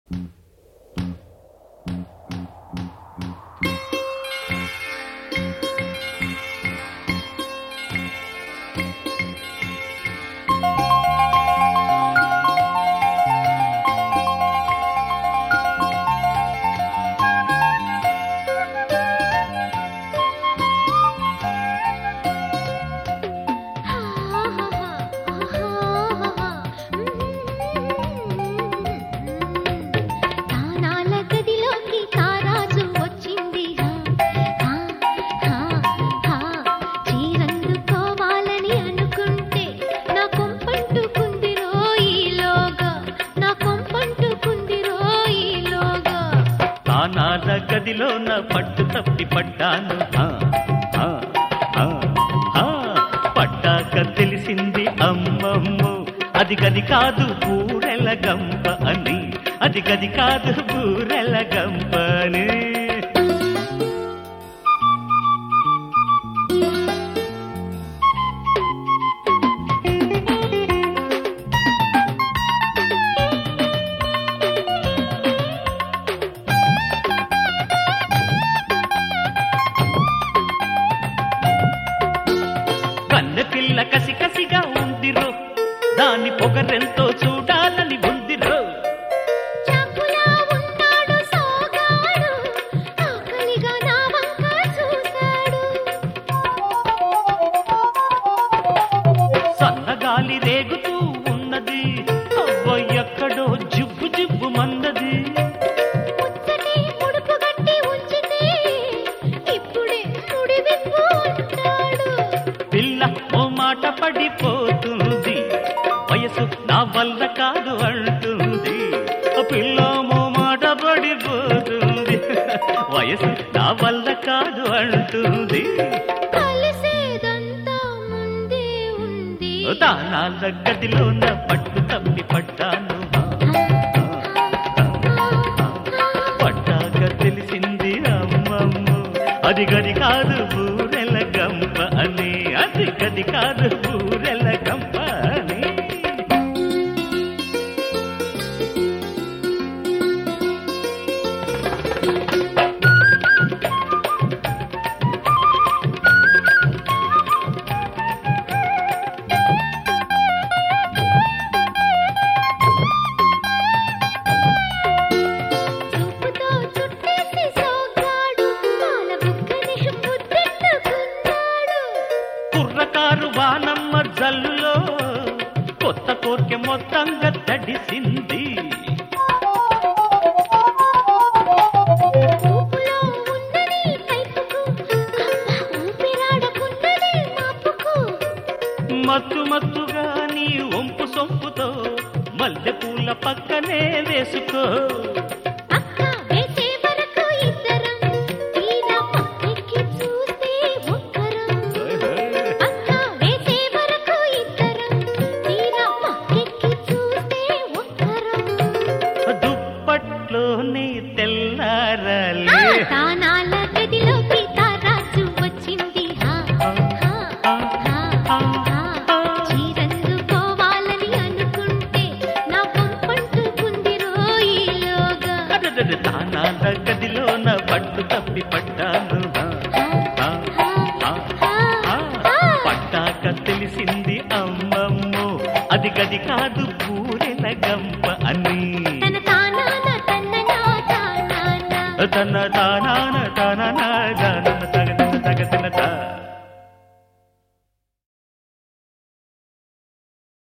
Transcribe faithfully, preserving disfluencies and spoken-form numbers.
నాద గదిలోన పట్టు తప్పి పడ్డాను పట్టాక తెలిసింది అమ్మమ్మో అది గది కాదు బూరెల గంప అని, అది గది కాదు బూరెల గంప అని. కన్నెపిల్ల కసి కసిగా ఉందిరో, దాని పొగరెంతో చూడాలని ఉందిరో. సన్నగాలి రేగుతూ ఉన్నది, అవ్వ ఎక్కడో జిబ్బు జిబ్బు మందది. పిల్ల ఓ మాట పడిపోతుంది, వయసు నా వల్ల కాదు అంటుంది. పిల్ల ఓ మాట పడిపోతుంది, వయసు నా వల్ల కాదు అంటుంది. దానాల గదిలోన పట్టు తప్పి పడ్డాను, పడ్డాక తెలిసింది అమ్మమ్మ అది గది కాదు బూరెల గంప అని, అది గది కాదు బూరెల గంప అని. కుర్రకారు వానమ్మ జల్లులో కొత్త కోర్కె మొత్తంగా తడిసింది. మత్తు మత్తుగా నీ ఒంపు సొంపుతో మల్లె పూల పక్కనే వేసుకో. దుప్పట్లోనే తెల్లారాలే, తానాల గదిలోకి తారాజు వచ్చింది. చీరందుకోవాలని అనుకుంటే నా పంపంటుకుంది రోయిలోగా. తానాల గదిలోన పట్టు తప్పి పడ్డాను, పట్టాక తెలిసింది అమ్మమ్మో అది గది కాదు బూరెల గంప అని. తన తానాన తన తన తానాన తన